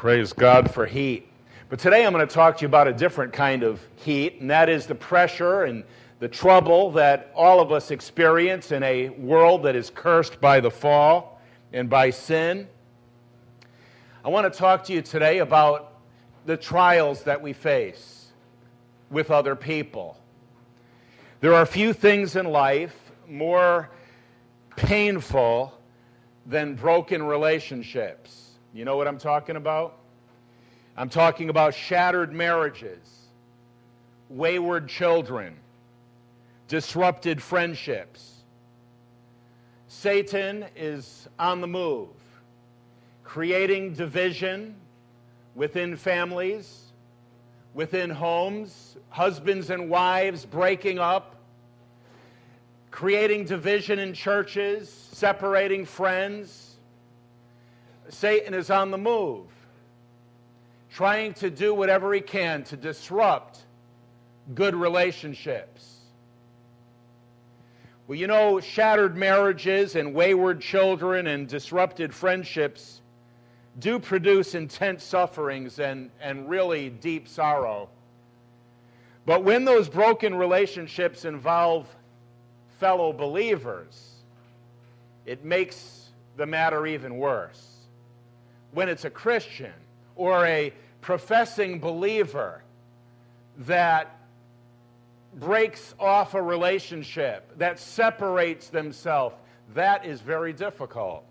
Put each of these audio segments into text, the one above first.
Praise God for heat. But today I'm going to talk to you about a different kind of heat, and that is the pressure and the trouble that all of us experience in a world that is cursed by the fall and by sin. I want to talk to you today about the trials that we face with other people. There are few things in life more painful than broken relationships. You know what I'm talking about? I'm talking about shattered marriages, wayward children, disrupted friendships. Satan is on the move, creating division within families, within homes, husbands and wives breaking up, creating division in churches, separating friends. Satan is on the move, trying to do whatever he can to disrupt good relationships. Well, you know, shattered marriages and wayward children and disrupted friendships do produce intense sufferings and really deep sorrow. But when those broken relationships involve fellow believers, it makes the matter even worse. When it's a Christian or a professing believer that breaks off a relationship, that separates themselves, that is very difficult.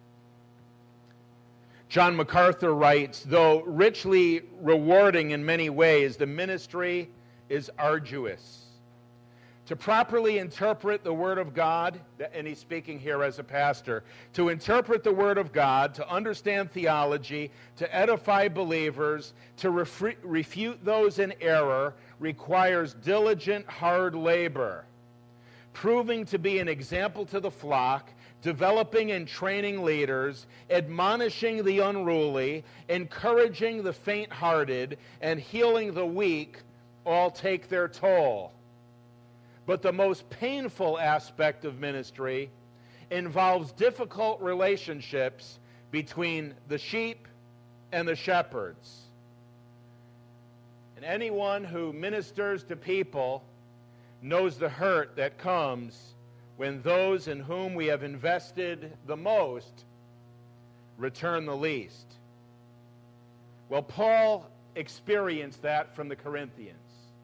John MacArthur writes, though richly rewarding in many ways, the ministry is arduous. To properly interpret the Word of God, and he's speaking here as a pastor, to interpret the Word of God, to understand theology, to edify believers, to refute those in error, requires diligent, hard labor. Proving to be an example to the flock, developing and training leaders, admonishing the unruly, encouraging the faint-hearted, and healing the weak, all take their toll. But the most painful aspect of ministry involves difficult relationships between the sheep and the shepherds. And anyone who ministers to people knows the hurt that comes when those in whom we have invested the most return the least. Well, Paul experienced that from the Corinthians.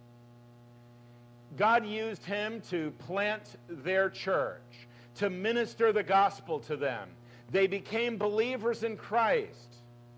God used him to plant their church, to minister the gospel to them. They became believers in Christ.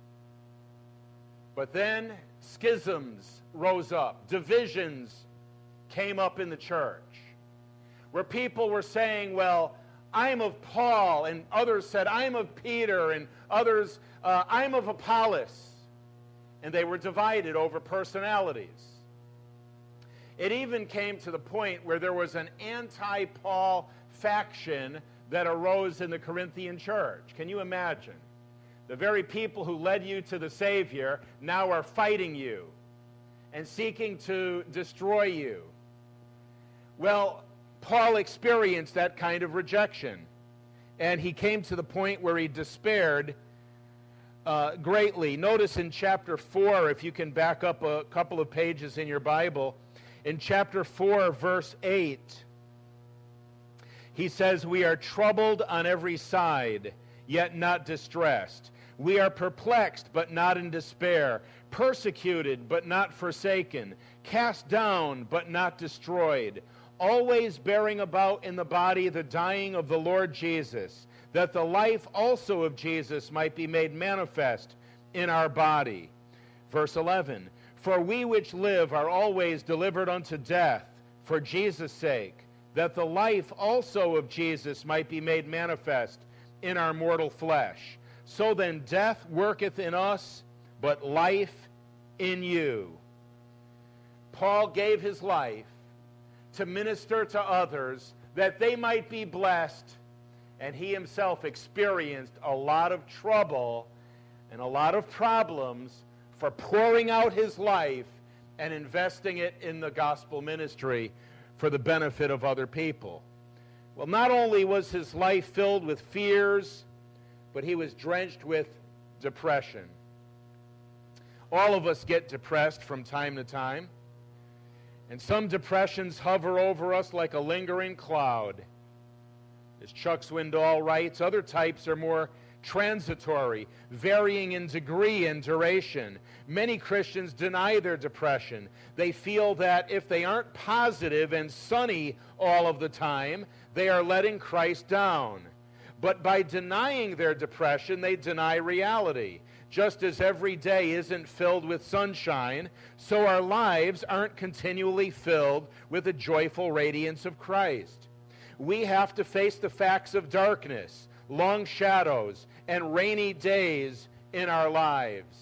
But then schisms rose up, divisions came up in the church, where people were saying, well, I'm of Paul, and others said, I'm of Peter, and others, I'm of Apollos. And they were divided over personalities. It even came to the point where there was an anti-Paul faction that arose in the Corinthian church. Can you imagine? The very people who led you to the Savior now are fighting you and seeking to destroy you. Well, Paul experienced that kind of rejection, and he came to the point where he despaired greatly. Notice in chapter 4, if you can back up a couple of pages in your Bible, in chapter 4, verse 8, he says, we are troubled on every side, yet not distressed. We are perplexed, but not in despair. Persecuted, but not forsaken. Cast down, but not destroyed. Always bearing about in the body the dying of the Lord Jesus, that the life also of Jesus might be made manifest in our body. Verse 11, for we which live are always delivered unto death for Jesus' sake, that the life also of Jesus might be made manifest in our mortal flesh. So then death worketh in us, but life in you. Paul gave his life to minister to others that they might be blessed, and he himself experienced a lot of trouble and a lot of problems for pouring out his life and investing it in the gospel ministry for the benefit of other people. Well, not only was his life filled with fears, but he was drenched with depression. All of us get depressed from time to time. And some depressions hover over us like a lingering cloud. As Chuck Swindoll writes, other types are more transitory, varying in degree and duration. Many Christians deny their depression. They feel that if they aren't positive and sunny all of the time, they are letting Christ down. But by denying their depression, they deny reality. Just as every day isn't filled with sunshine, so our lives aren't continually filled with the joyful radiance of Christ. We have to face the facts of darkness, long shadows, and rainy days in our lives.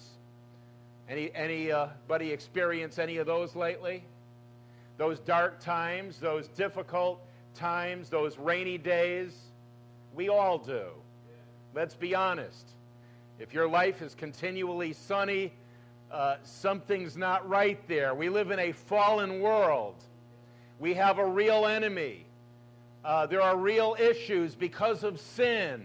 Anybody experience any of those lately? Those dark times, those difficult times, those rainy days? We all do. Let's be honest. If your life is continually sunny, something's not right there. We live in a fallen world. We have a real enemy. There are real issues because of sin.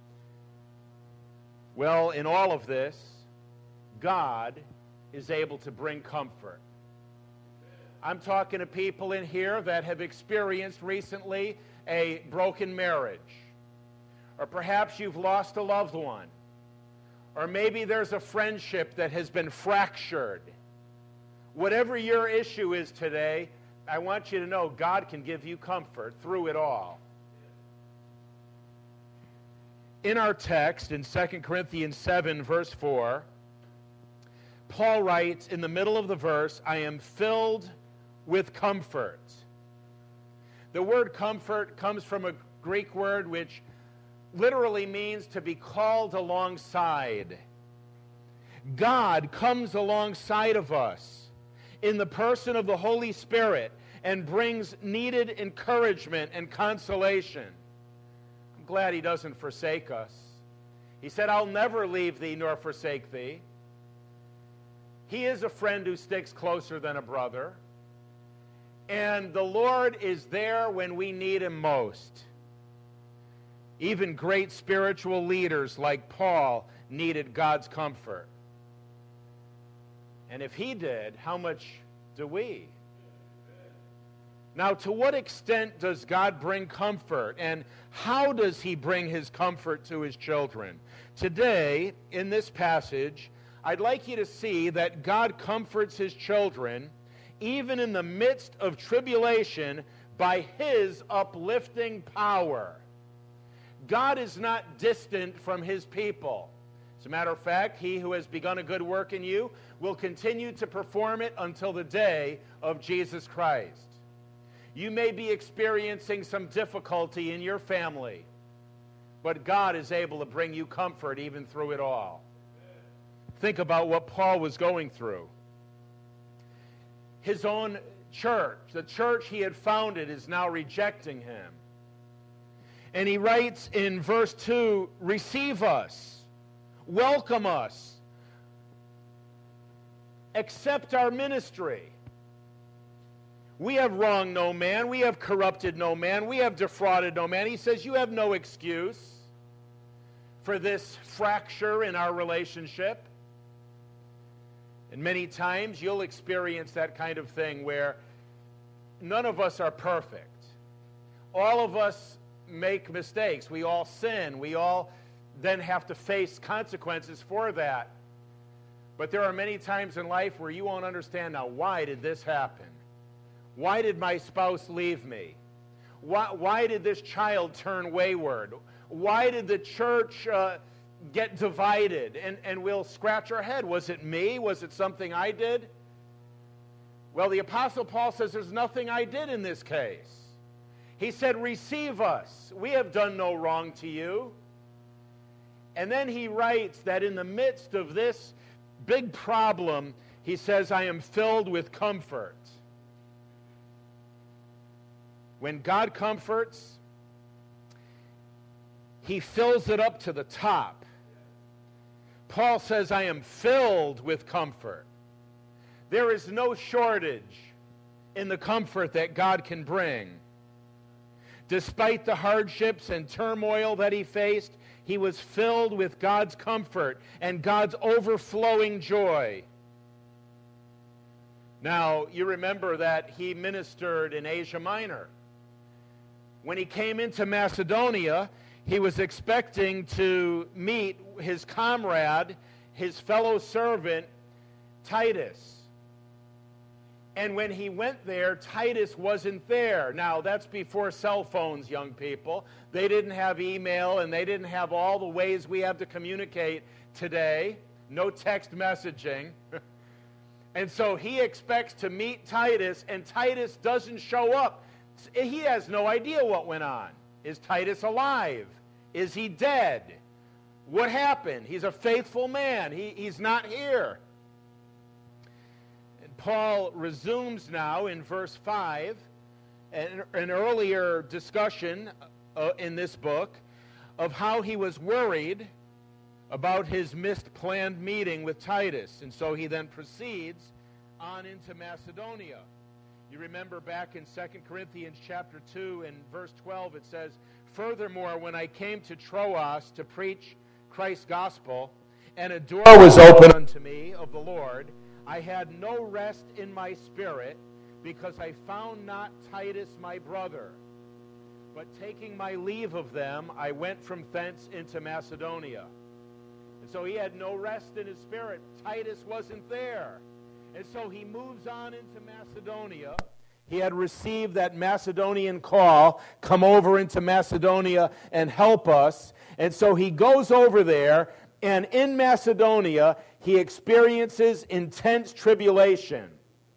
Well, in all of this, God is able to bring comfort. I'm talking to people in here that have experienced recently a broken marriage. Or perhaps you've lost a loved one. Or maybe there's a friendship that has been fractured. Whatever your issue is today, I want you to know God can give you comfort through it all. In our text, in 2 Corinthians 7, verse 4, Paul writes in the middle of the verse, I am filled with comfort. The word comfort comes from a Greek word which literally means to be called alongside. God comes alongside of us in the person of the Holy Spirit and brings needed encouragement and consolation. I'm glad he doesn't forsake us. He said, I'll never leave thee nor forsake thee. He is a friend who sticks closer than a brother. And the Lord is there when we need him most. Even great spiritual leaders like Paul needed God's comfort. And if he did, how much do we? Now, to what extent does God bring comfort, and how does he bring his comfort to his children? Today, in this passage, I'd like you to see that God comforts his children even in the midst of tribulation by his uplifting power. God is not distant from his people. As a matter of fact, he who has begun a good work in you will continue to perform it until the day of Jesus Christ. You may be experiencing some difficulty in your family, but God is able to bring you comfort even through it all. Think about what Paul was going through. His own church, the church he had founded, is now rejecting him. And he writes in verse 2, receive us, welcome us, accept our ministry. We have wronged no man, we have corrupted no man, we have defrauded no man. He says you have no excuse for this fracture in our relationship. And many times you'll experience that kind of thing where none of us are perfect. All of us make mistakes. We all sin. We all then have to face consequences for that. But there are many times in life where you won't understand, now, why did this happen? Why did my spouse leave me? Why did this child turn wayward? Why did the church get divided? And we'll scratch our head. Was it me? Was it something I did? Well, the Apostle Paul says there's nothing I did in this case. He said, receive us. We have done no wrong to you. And then he writes that in the midst of this big problem, he says, I am filled with comfort. When God comforts, he fills it up to the top. Paul says, I am filled with comfort. There is no shortage in the comfort that God can bring. Despite the hardships and turmoil that he faced, he was filled with God's comfort and God's overflowing joy. Now, you remember that he ministered in Asia Minor. When he came into Macedonia, he was expecting to meet his comrade, his fellow servant, Titus. And when he went there, Titus wasn't there. Now, that's before cell phones, young people. They didn't have email, and they didn't have all the ways we have to communicate today. No text messaging. And so he expects to meet Titus, and Titus doesn't show up. He has no idea what went on. Is Titus alive? Is he dead? What happened? He's a faithful man. He's not here. Paul resumes now in verse 5 an earlier discussion in this book of how he was worried about his missed planned meeting with Titus. And so he then proceeds on into Macedonia. You remember back in 2 Corinthians chapter 2 and verse 12 it says, "Furthermore, when I came to Troas to preach Christ's gospel, and a door was opened unto me of the Lord, I had no rest in my spirit, because I found not Titus my brother. But taking my leave of them, I went from thence into Macedonia." And so he had no rest in his spirit. Titus wasn't there. And so he moves on into Macedonia. He had received that Macedonian call, come over into Macedonia and help us. And so he goes over there, and in Macedonia, he experiences intense tribulation,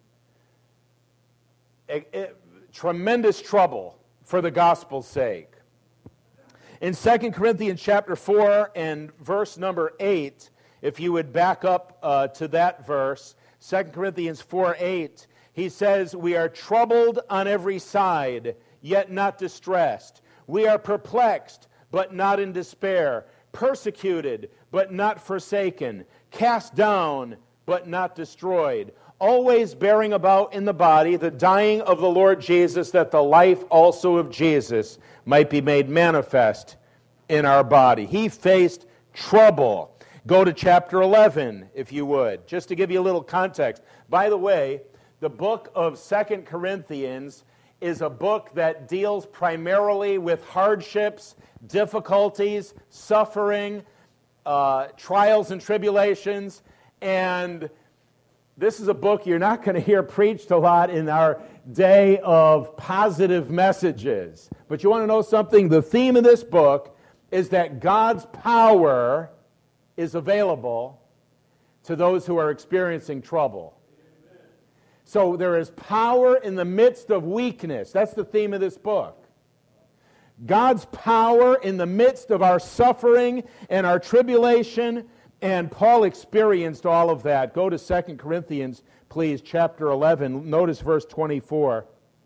tremendous trouble for the gospel's sake. In 2 Corinthians chapter 4 and verse number 8, if you would back up to that verse, 2 Corinthians 4:8, he says, "We are troubled on every side, yet not distressed. We are perplexed, but not in despair. Persecuted, but not forsaken. Cast down, but not destroyed. Always bearing about in the body the dying of the Lord Jesus, that the life also of Jesus might be made manifest in our body." He faced trouble. Go to chapter 11, if you would, just to give you a little context. By the way, the book of 2 Corinthians is a book that deals primarily with hardships, difficulties, suffering, trials and tribulations, and this is a book you're not going to hear preached a lot in our day of positive messages. But you want to know something? The theme of this book is that God's power is available to those who are experiencing trouble. So there is power in the midst of weakness. That's the theme of this book. God's power in the midst of our suffering and our tribulation, and Paul experienced all of that. Go to 2 Corinthians, please, chapter 11. Notice verse 24.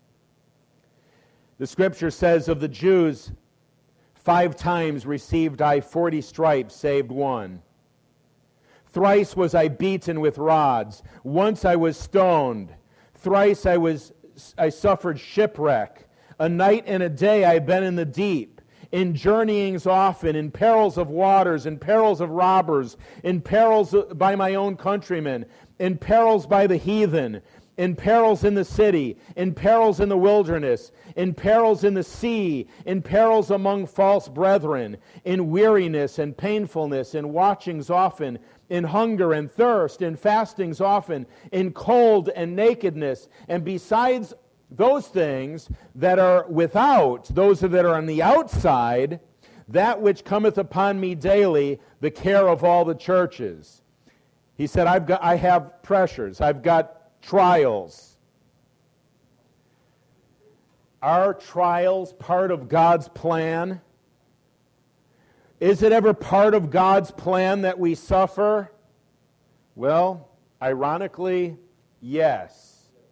The scripture says, "Of the Jews, 5 times received I 40 stripes, saved one. Thrice was I beaten with rods. Once I was stoned. Thrice I suffered shipwreck. A night and a day I have been in the deep, in journeyings often, in perils of waters, in perils of robbers, in perils by my own countrymen, in perils by the heathen, in perils in the city, in perils in the wilderness, in perils in the sea, in perils among false brethren, in weariness and painfulness, in watchings often, in hunger and thirst, in fastings often, in cold and nakedness, and besides those things that are without, those that are on the outside, that which cometh upon me daily, the care of all the churches." He said, I have pressures, I've got trials. Are trials part of God's plan? Is it ever part of God's plan that we suffer? Well, ironically, yes.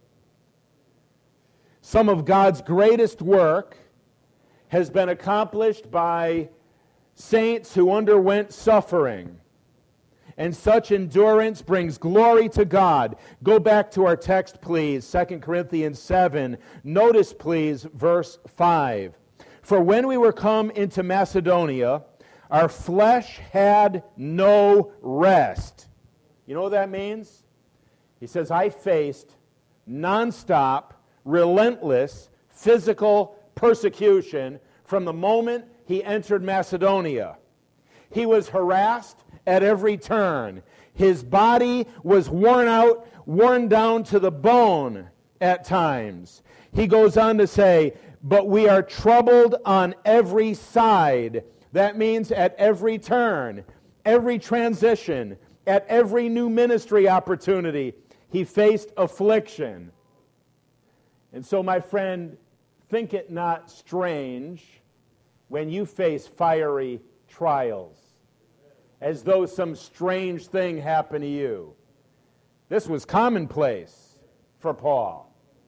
Some of God's greatest work has been accomplished by saints who underwent suffering. And such endurance brings glory to God. Go back to our text, please, 2 Corinthians 7. Notice, please, verse 5. "For when we were come into Macedonia, our flesh had no rest." You know what that means? He says, I faced nonstop, relentless, physical persecution from the moment he entered Macedonia. He was harassed at every turn. His body was worn out, worn down to the bone at times. He goes on to say, but we are troubled on every side. That means at every turn, every transition, at every new ministry opportunity, he faced affliction. And so, my friend, think it not strange when you face fiery trials, as though some strange thing happened to you. This was commonplace for Paul.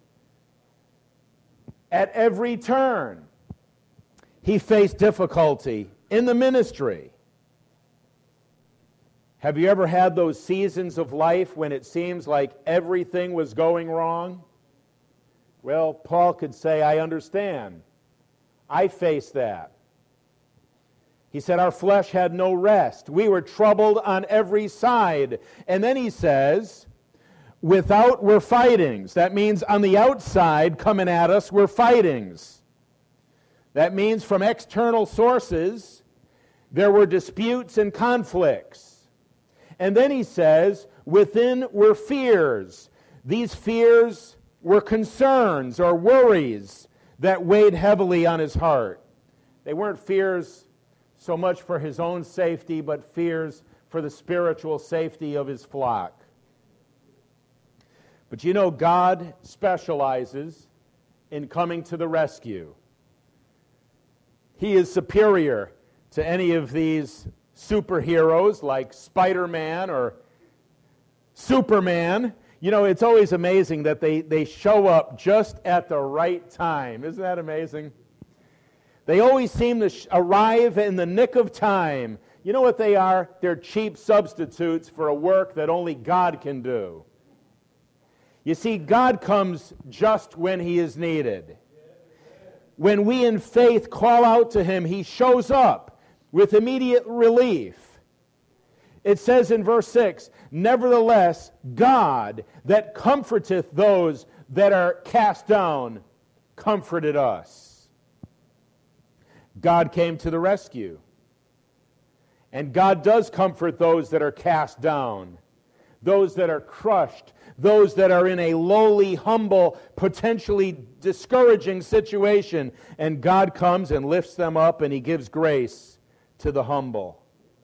At every turn, he faced difficulty in the ministry. Have you ever had those seasons of life when it seems like everything was going wrong? Well, Paul could say, I understand. I faced that. He said, our flesh had no rest. We were troubled on every side. And then he says, without were fightings. That means on the outside coming at us were fightings. That means from external sources, there were disputes and conflicts. And then he says, within were fears. These fears were concerns or worries that weighed heavily on his heart. They weren't fears so much for his own safety, but fears for the spiritual safety of his flock. But you know, God specializes in coming to the rescue. He is superior to any of these superheroes like Spider-Man or Superman. You know, it's always amazing that they show up just at the right time. Isn't that amazing? They always seem to arrive in the nick of time. You know what they are? They're cheap substitutes for a work that only God can do. You see, God comes just when He is needed. When we in faith call out to Him, He shows up with immediate relief. It says in verse 6, nevertheless, God that comforteth those that are cast down, comforted us. God came to the rescue. And God does comfort those that are cast down, those that are crushed, those that are in a lowly, humble, potentially discouraging situation. And God comes and lifts them up, and He gives grace to the humble.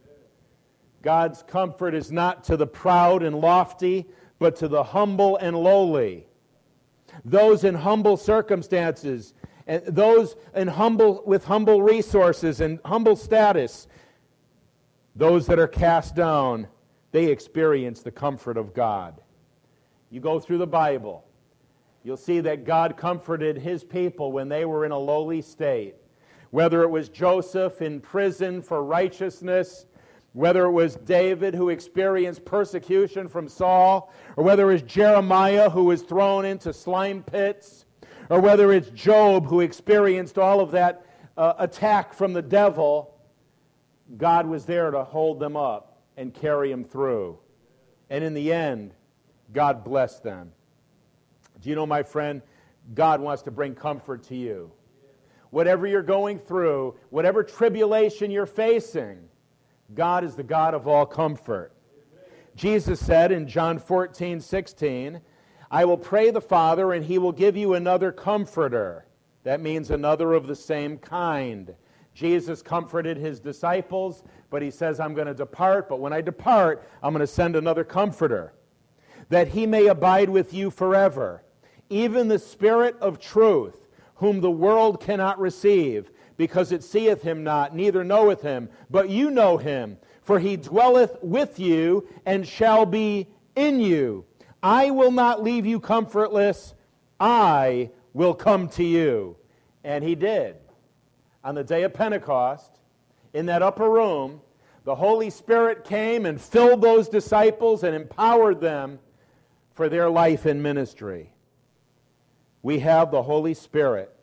God's comfort is not to the proud and lofty, but to the humble and lowly. Those in humble circumstances, and those with humble resources and humble status, those that are cast down, they experience the comfort of God. You go through the Bible, you'll see that God comforted His people when they were in a lowly state. Whether it was Joseph in prison for righteousness, whether it was David who experienced persecution from Saul, or whether it was Jeremiah who was thrown into slime pits, or whether it's Job who experienced all of that attack from the devil, God was there to hold them up and carry them through. And in the end, God blessed them. Do you know, my friend, God wants to bring comfort to you. Whatever you're going through, whatever tribulation you're facing, God is the God of all comfort. Jesus said in John 14:16, I will pray the Father, and He will give you another comforter. That means another of the same kind. Jesus comforted His disciples, but He says, I'm going to depart, but when I depart, I'm going to send another comforter, that He may abide with you forever, even the Spirit of truth, whom the world cannot receive, because it seeth Him not, neither knoweth Him, but you know Him, for He dwelleth with you and shall be in you. I will not leave you comfortless, I will come to you. And He did. On the day of Pentecost, in that upper room, the Holy Spirit came and filled those disciples and empowered them for their life and ministry. We have the Holy Spirit.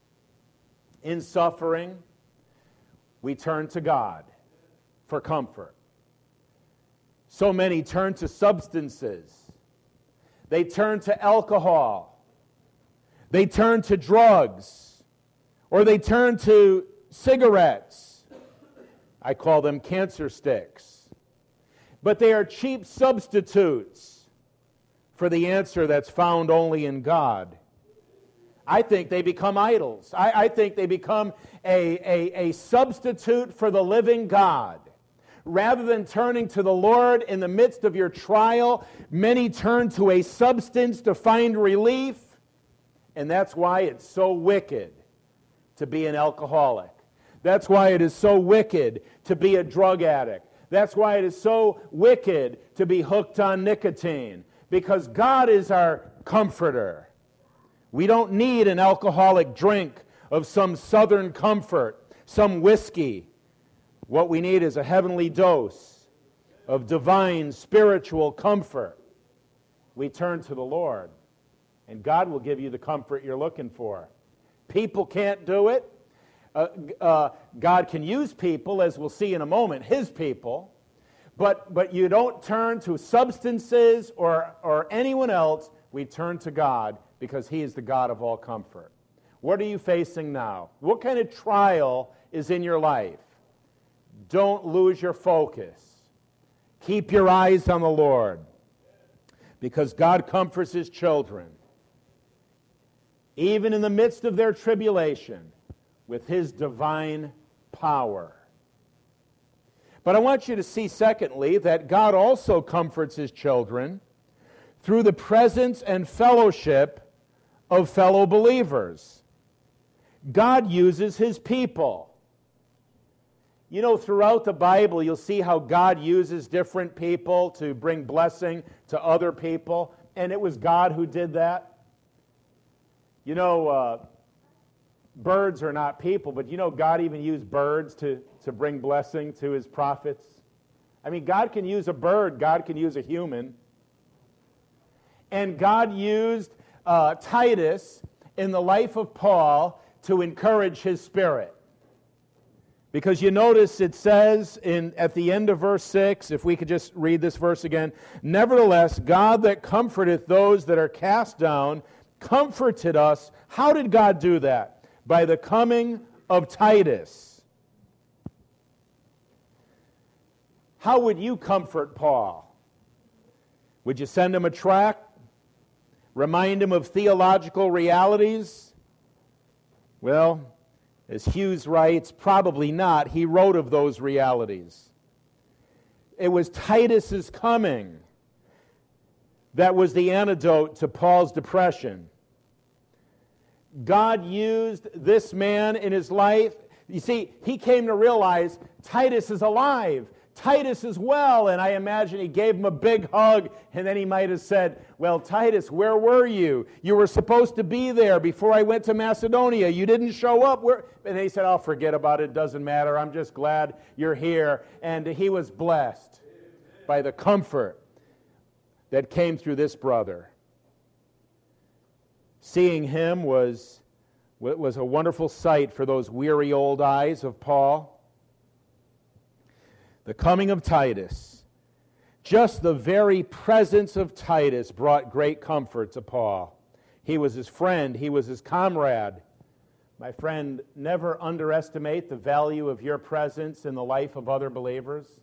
In suffering, we turn to God for comfort. So many turn to substances They turn to alcohol. They turn to drugs. Or they turn to cigarettes. I call them cancer sticks. But they are cheap substitutes for the answer that's found only in God. I think they become idols. I think they become a substitute for the living God. Rather than turning to the Lord in the midst of your trial, many turn to a substance to find relief, and that's why it's so wicked to be an alcoholic. That's why it is so wicked to be a drug addict. That's why it is so wicked to be hooked on nicotine, because God is our comforter. We don't need an alcoholic drink of some southern comfort, some whiskey. What we need is a heavenly dose of divine spiritual comfort. We turn to the Lord, and God will give you the comfort you're looking for. People can't do it. God can use people, as we'll see in a moment, His people, but you don't turn to substances or anyone else. We turn to God because He is the God of all comfort. What are you facing now? What kind of trial is in your life? Don't lose your focus. Keep your eyes on the Lord, because God comforts His children, even in the midst of their tribulation, with His divine power. But I want you to see, secondly, that God also comforts His children through the presence and fellowship of fellow believers. God uses His people. You know, throughout the Bible, you'll see how God uses different people to bring blessing to other people, and it was God who did that. You know, birds are not people, but you know God even used birds to bring blessing to His prophets. I mean, God can use a bird, God can use a human. And God used Titus in the life of Paul to encourage his spirit. Because you notice it says at the end of verse 6, if we could just read this verse again, "Nevertheless, God that comforteth those that are cast down, comforted us." How did God do that? By the coming of Titus. How would you comfort Paul? Would you send him a tract? Remind him of theological realities? Well, as Hughes writes, probably not. He wrote of those realities. It was Titus's coming that was the antidote to Paul's depression. God used this man in his life. You see, he came to realize Titus is alive. Titus is well. And I imagine he gave him a big hug, and then he might have said, "Well, Titus, where were you? You were supposed to be there before I went to Macedonia. You didn't show up." And he said, "Oh, forget about it. It doesn't matter. I'm just glad you're here." And he was blessed by the comfort that came through this brother. Seeing him was a wonderful sight for those weary old eyes of Paul. The coming of Titus, just the very presence of Titus brought great comfort to Paul. He was his friend. He was his comrade. My friend, never underestimate the value of your presence in the life of other believers.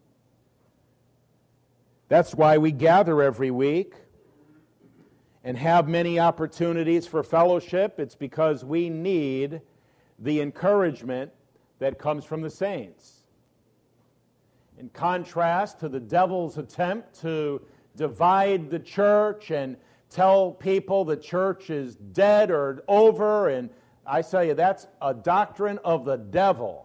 That's why we gather every week and have many opportunities for fellowship. It's because we need the encouragement that comes from the saints. In contrast to the devil's attempt to divide the church and tell people the church is dead or over, and I tell you, that's a doctrine of the devil.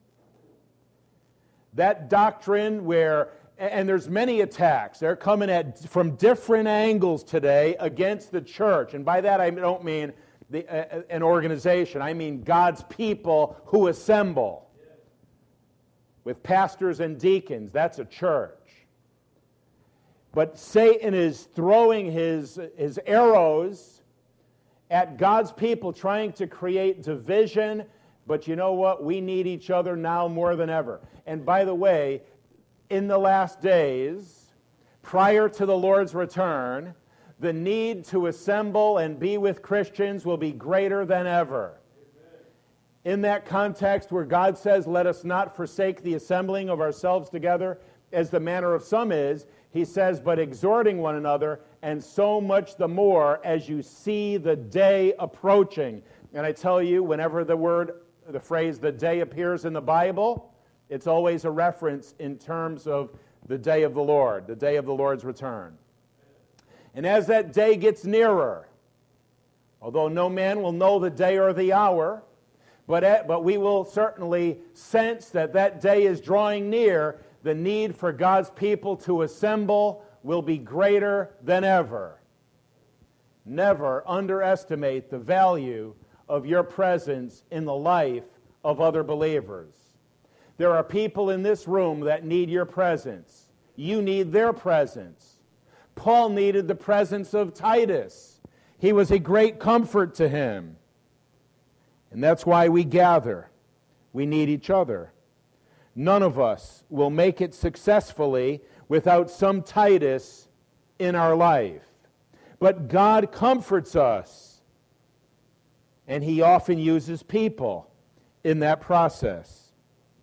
That doctrine where, and there's many attacks, they're coming from different angles today against the church. And by that I don't mean an organization, I mean God's people who assemble. With pastors and deacons, that's a church. But Satan is throwing his arrows at God's people, trying to create division. But you know what? We need each other now more than ever. And by the way, in the last days, prior to the Lord's return, the need to assemble and be with Christians will be greater than ever. In that context where God says, let us not forsake the assembling of ourselves together, as the manner of some is, he says, but exhorting one another, and so much the more as you see the day approaching. And I tell you, whenever the phrase the day appears in the Bible, it's always a reference in terms of the day of the Lord, the day of the Lord's return. And as that day gets nearer, although no man will know the day or the hour, but we will certainly sense that that day is drawing near, the need for God's people to assemble will be greater than ever. Never underestimate the value of your presence in the life of other believers. There are people in this room that need your presence. You need their presence. Paul needed the presence of Titus. He was a great comfort to him. And that's why we gather. We need each other. None of us will make it successfully without some Titus in our life. But God comforts us, and he often uses people in that process.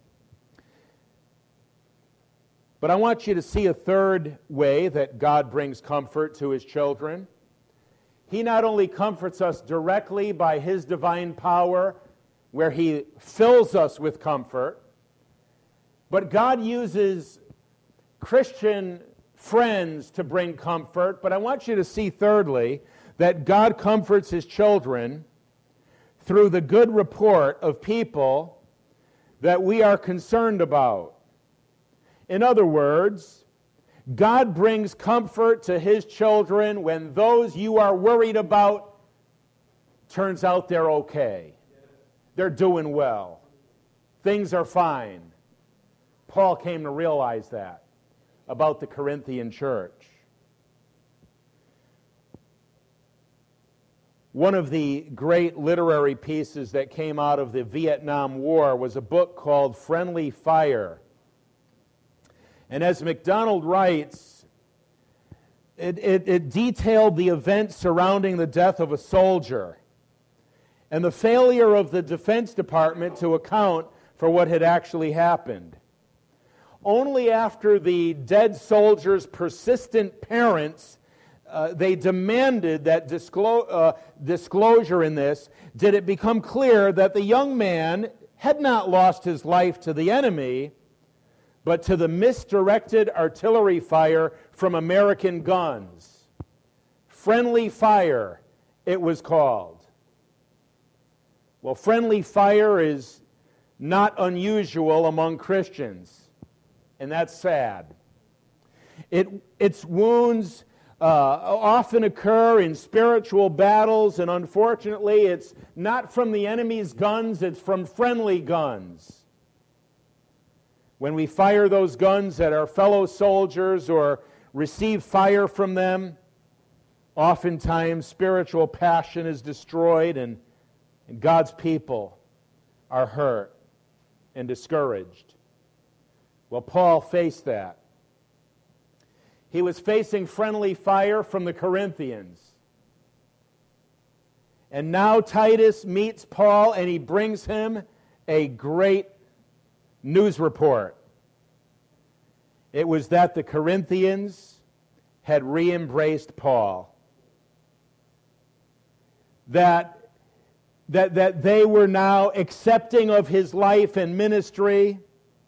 But I want you to see a third way that God brings comfort to his children. He not only comforts us directly by his divine power, where he fills us with comfort, but God uses Christian friends to bring comfort. But I want you to see, thirdly, that God comforts his children through the good report of people that we are concerned about. In other words, God brings comfort to his children when those you are worried about turns out they're okay. They're doing well. Things are fine. Paul came to realize that about the Corinthian church. One of the great literary pieces that came out of the Vietnam War was a book called Friendly Fire. And as MacDonald writes, it detailed the events surrounding the death of a soldier and the failure of the Defense Department to account for what had actually happened. Only after the dead soldier's persistent parents, they demanded that disclosure in this, did it become clear that the young man had not lost his life to the enemy, but to the misdirected artillery fire from American guns. Friendly fire, it was called. Well, friendly fire is not unusual among Christians, and that's sad. Its wounds often occur in spiritual battles, and unfortunately, it's not from the enemy's guns, it's from friendly guns. When we fire those guns at our fellow soldiers or receive fire from them, oftentimes spiritual passion is destroyed and God's people are hurt and discouraged. Well, Paul faced that. He was facing friendly fire from the Corinthians. And now Titus meets Paul and he brings him a great news report. It was that the Corinthians had re-embraced Paul. That they were now accepting of his life and ministry.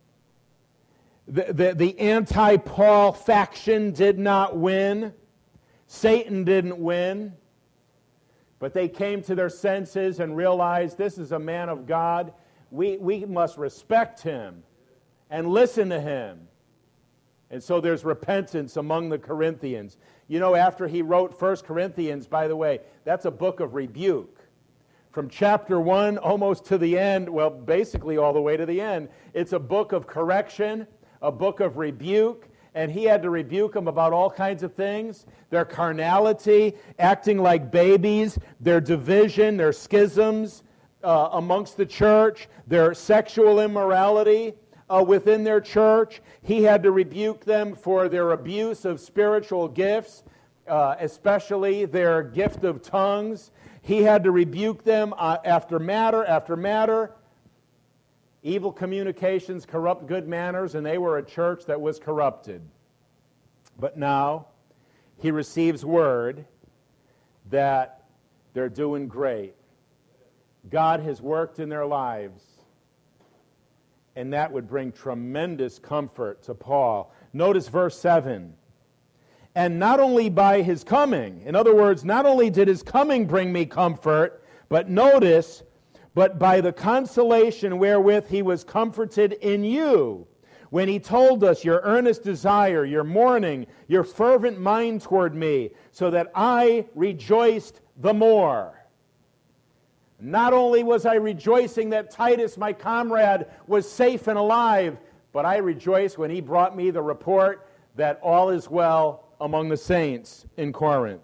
The anti-Paul faction did not win. Satan didn't win. But they came to their senses and realized this is a man of God. We must respect him and listen to him. And so there's repentance among the Corinthians. You know, after he wrote 1 Corinthians, by the way, that's a book of rebuke. From chapter 1 almost to the end, well, basically all the way to the end, it's a book of correction, a book of rebuke, and he had to rebuke them about all kinds of things. Their carnality, acting like babies, their division, their schisms amongst the church, their sexual immorality within their church. He had to rebuke them for their abuse of spiritual gifts. especially their gift of tongues. He had to rebuke them after matter after matter. Evil communications corrupt good manners, and they were a church that was corrupted. But now he receives word that they're doing great. God has worked in their lives, and that would bring tremendous comfort to Paul. Notice verse 7. And not only by his coming, in other words, not only did his coming bring me comfort, but notice, but by the consolation wherewith he was comforted in you, when he told us your earnest desire, your mourning, your fervent mind toward me, so that I rejoiced the more. Not only was I rejoicing that Titus, my comrade, was safe and alive, but I rejoiced when he brought me the report that all is well among the saints in Corinth.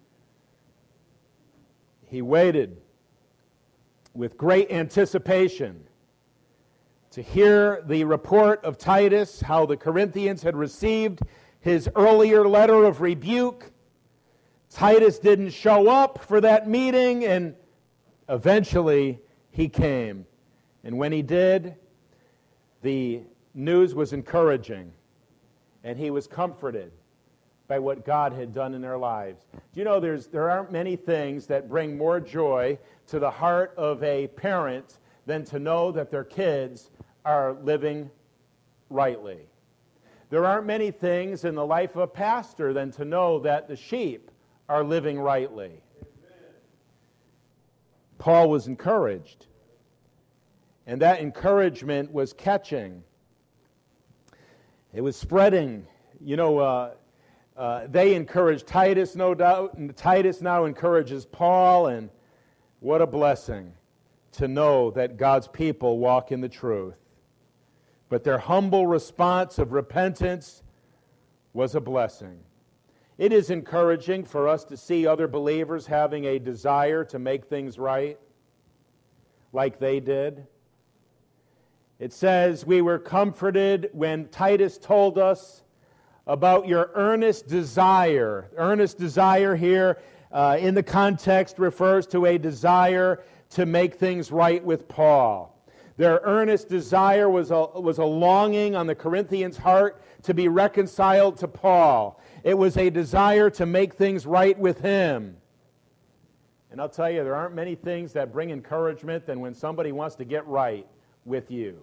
He waited with great anticipation to hear the report of Titus, how the Corinthians had received his earlier letter of rebuke. Titus didn't show up for that meeting, and eventually he came. And when he did, the news was encouraging, and he was comforted by what God had done in their lives. Do you know there aren't many things that bring more joy to the heart of a parent than to know that their kids are living rightly. There aren't many things in the life of a pastor than to know that the sheep are living rightly. Amen. Paul was encouraged, and that encouragement was catching. It was spreading. You know, they encouraged Titus, no doubt, and Titus now encourages Paul, and what a blessing to know that God's people walk in the truth. But their humble response of repentance was a blessing. It is encouraging for us to see other believers having a desire to make things right, like they did. It says, we were comforted when Titus told us about your earnest desire. Earnest desire here in the context refers to a desire to make things right with Paul. Their earnest desire was a longing on the Corinthians' heart to be reconciled to Paul. It was a desire to make things right with him. And I'll tell you, there aren't many things that bring encouragement than when somebody wants to get right with you,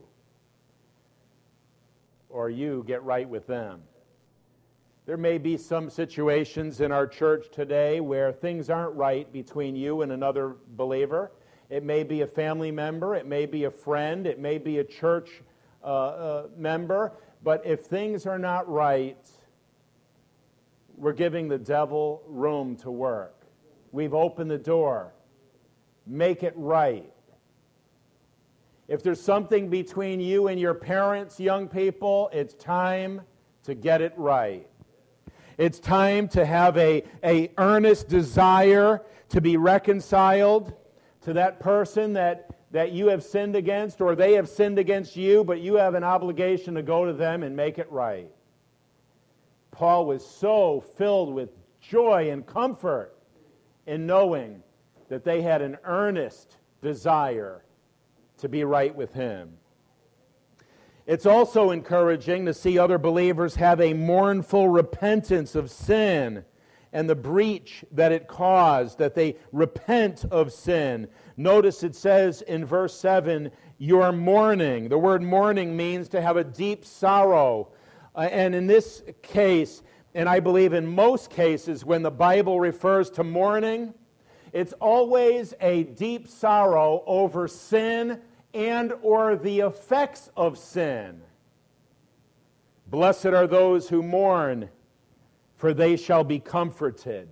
or you get right with them. There may be some situations in our church today where things aren't right between you and another believer. It may be a family member, it may be a friend, it may be a church member, but if things are not right, we're giving the devil room to work. We've opened the door. Make it right. If there's something between you and your parents, young people, it's time to get it right. It's time to have a earnest desire to be reconciled to that person that you have sinned against, or they have sinned against you, but you have an obligation to go to them and make it right. Paul was so filled with joy and comfort in knowing that they had an earnest desire to be right with him. It's also encouraging to see other believers have a mournful repentance of sin and the breach that it caused, that they repent of sin. Notice it says in verse 7, your mourning. The word mourning means to have a deep sorrow. And in this case, and I believe in most cases when the Bible refers to mourning, it's always a deep sorrow over sin and or the effects of sin. Blessed are those who mourn, for they shall be comforted.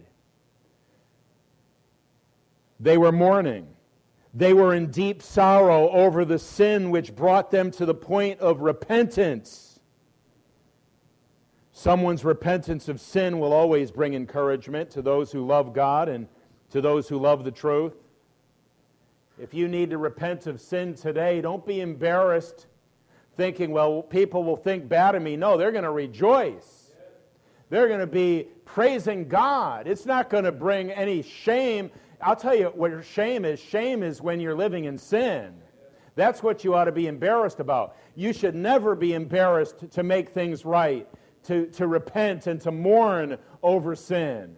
They were mourning. They were in deep sorrow over the sin which brought them to the point of repentance. Someone's repentance of sin will always bring encouragement to those who love God and to those who love the truth. If you need to repent of sin today, don't be embarrassed thinking, well, people will think bad of me. No, they're going to rejoice. They're going to be praising God. It's not going to bring any shame. I'll tell you what shame is. Shame is when you're living in sin. That's what you ought to be embarrassed about. You should never be embarrassed to make things right, to repent and to mourn over sin.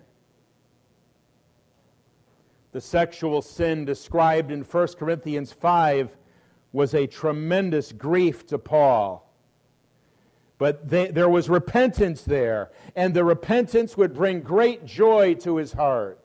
The sexual sin described in 1 Corinthians 5 was a tremendous grief to Paul. But there was repentance there, and the repentance would bring great joy to his heart.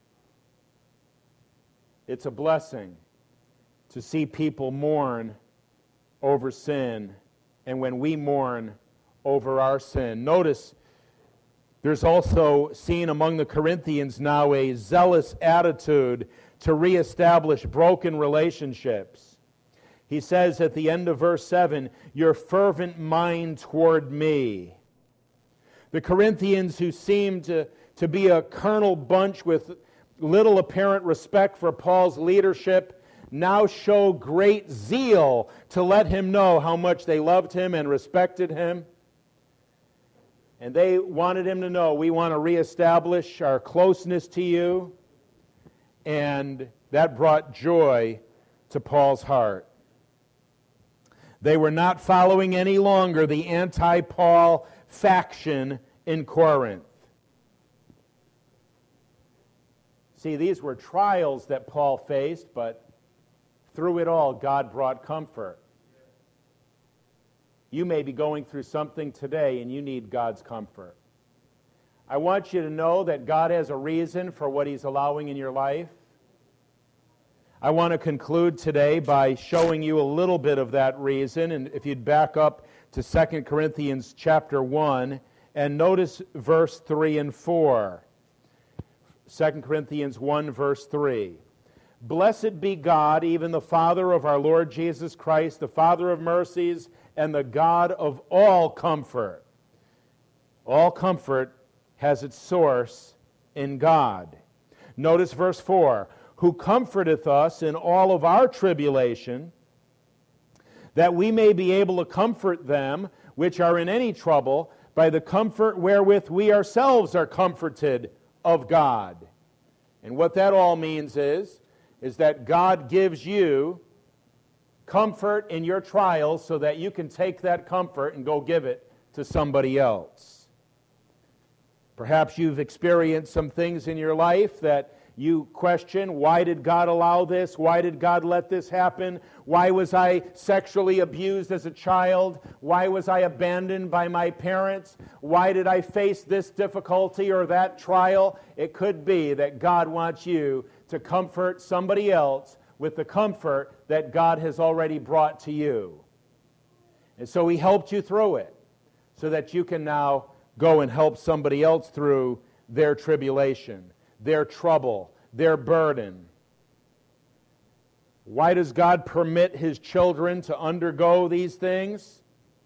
It's a blessing to see people mourn over sin, and when we mourn over our sin. Notice there's also seen among the Corinthians now a zealous attitude to reestablish broken relationships. He says at the end of verse 7, your fervent mind toward me. The Corinthians, who seemed to be a carnal bunch with little apparent respect for Paul's leadership, now show great zeal to let him know how much they loved him and respected him. And they wanted him to know, we want to reestablish our closeness to you. And that brought joy to Paul's heart. They were not following any longer the anti-Paul faction in Corinth. See, these were trials that Paul faced, but through it all, God brought comfort. You may be going through something today and you need God's comfort. I want you to know that God has a reason for what He's allowing in your life. I want to conclude today by showing you a little bit of that reason. And if you'd back up to 2 Corinthians chapter 1 and notice verse 3 and 4. 2 Corinthians 1 verse 3. Blessed be God, even the Father of our Lord Jesus Christ, the Father of mercies, and the God of all comfort. All comfort has its source in God. Notice verse 4. Who comforteth us in all of our tribulation, that we may be able to comfort them which are in any trouble by the comfort wherewith we ourselves are comforted of God. And what that all means is that God gives you comfort in your trials so that you can take that comfort and go give it to somebody else. Perhaps you've experienced some things in your life that you question, why did God allow this? Why did God let this happen? Why was I sexually abused as a child? Why was I abandoned by my parents? Why did I face this difficulty or that trial? It could be that God wants you to comfort somebody else with the comfort that God has already brought to you. And so He helped you through it so that you can now go and help somebody else through their tribulation, their trouble, their burden. Why does God permit His children to undergo these things?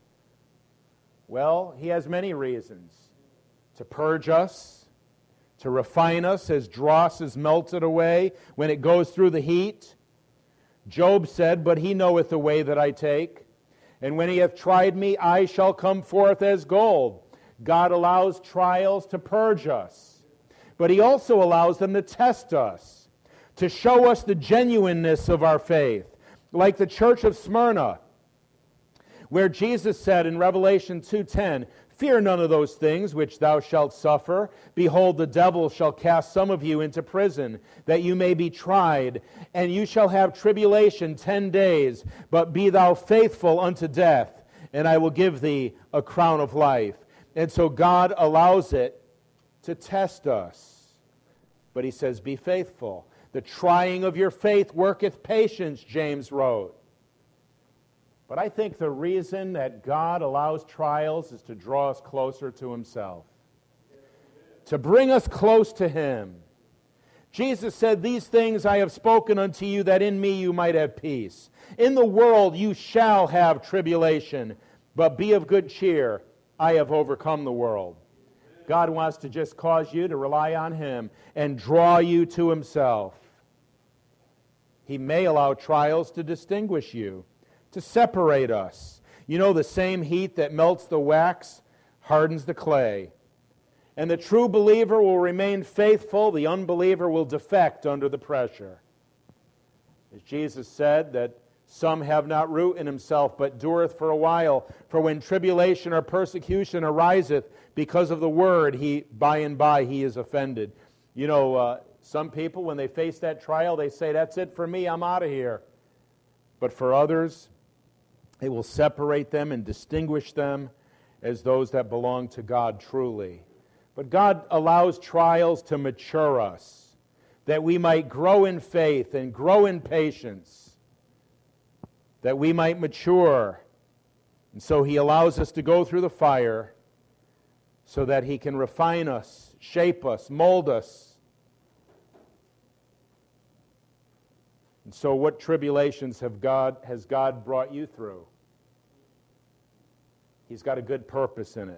Well, He has many reasons. To purge us, to refine us as dross is melted away when it goes through the heat. Job said, but He knoweth the way that I take, and when He hath tried me, I shall come forth as gold. God allows trials to purge us, but He also allows them to test us, to show us the genuineness of our faith. Like the church of Smyrna, where Jesus said in Revelation 2:10, fear none of those things which thou shalt suffer. Behold, the devil shall cast some of you into prison, that you may be tried, and you shall have tribulation 10 days. But be thou faithful unto death, and I will give thee a crown of life. And so God allows it to test us. But He says, be faithful. The trying of your faith worketh patience, James wrote. But I think the reason that God allows trials is to draw us closer to Himself, to bring us close to Him. Jesus said, these things I have spoken unto you, that in me you might have peace. In the world you shall have tribulation, but be of good cheer. I have overcome the world. God wants to just cause you to rely on Him and draw you to Himself. He may allow trials to distinguish you, to separate us. You know, the same heat that melts the wax hardens the clay. And the true believer will remain faithful. The unbeliever will defect under the pressure. As Jesus said, that some have not root in himself, but dureth for a while. For when tribulation or persecution ariseth because of the word, by and by he is offended. You know, some people, when they face that trial, they say, that's it for me, I'm out of here. But for others, it will separate them and distinguish them as those that belong to God truly. But God allows trials to mature us, that we might grow in faith and grow in patience, that we might mature. And so he allows us to go through the fire so that he can refine us, shape us, mold us. And so what tribulations has God brought you through? He's got a good purpose in it.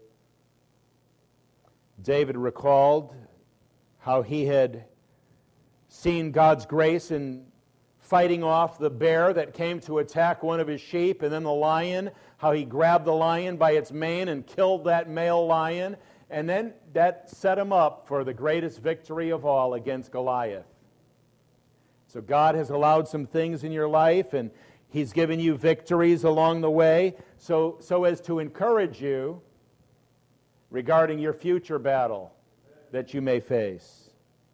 David recalled how he had seen God's grace in fighting off the bear that came to attack one of his sheep, and then the lion, how he grabbed the lion by its mane and killed that male lion, and then that set him up for the greatest victory of all against Goliath. So God has allowed some things in your life, and he's given you victories along the way, so as to encourage you regarding your future battle that you may face.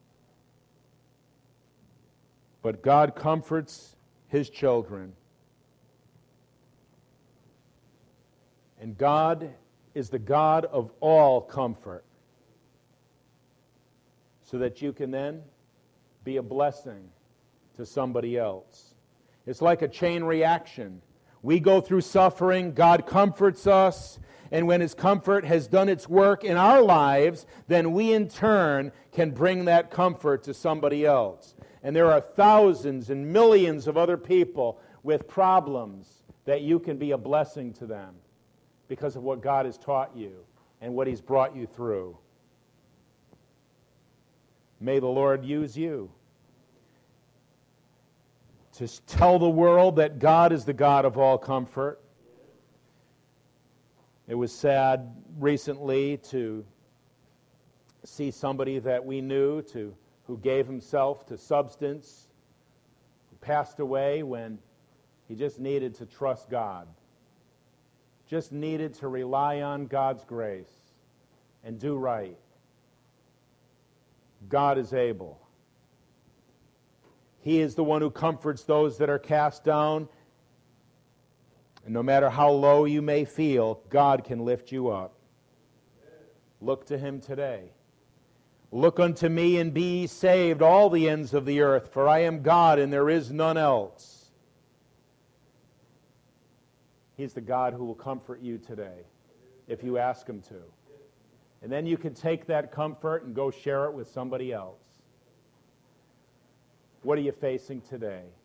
But God comforts his children. And God is the God of all comfort, so that you can then be a blessing to somebody else. It's like a chain reaction. We go through suffering, God comforts us, and when his comfort has done its work in our lives, then we in turn can bring that comfort to somebody else. And there are thousands and millions of other people with problems that you can be a blessing to them because of what God has taught you and what he's brought you through. May the Lord use you to tell the world that God is the God of all comfort. It was sad recently to see somebody that we knew who gave himself to substance, who passed away when he just needed to trust God, just needed to rely on God's grace and do right. God is able. He is the one who comforts those that are cast down. And no matter how low you may feel, God can lift you up. Look to him today. Look unto me and be ye saved, all the ends of the earth, for I am God and there is none else. He's the God who will comfort you today, if you ask him to. And then you can take that comfort and go share it with somebody else. What are you facing today?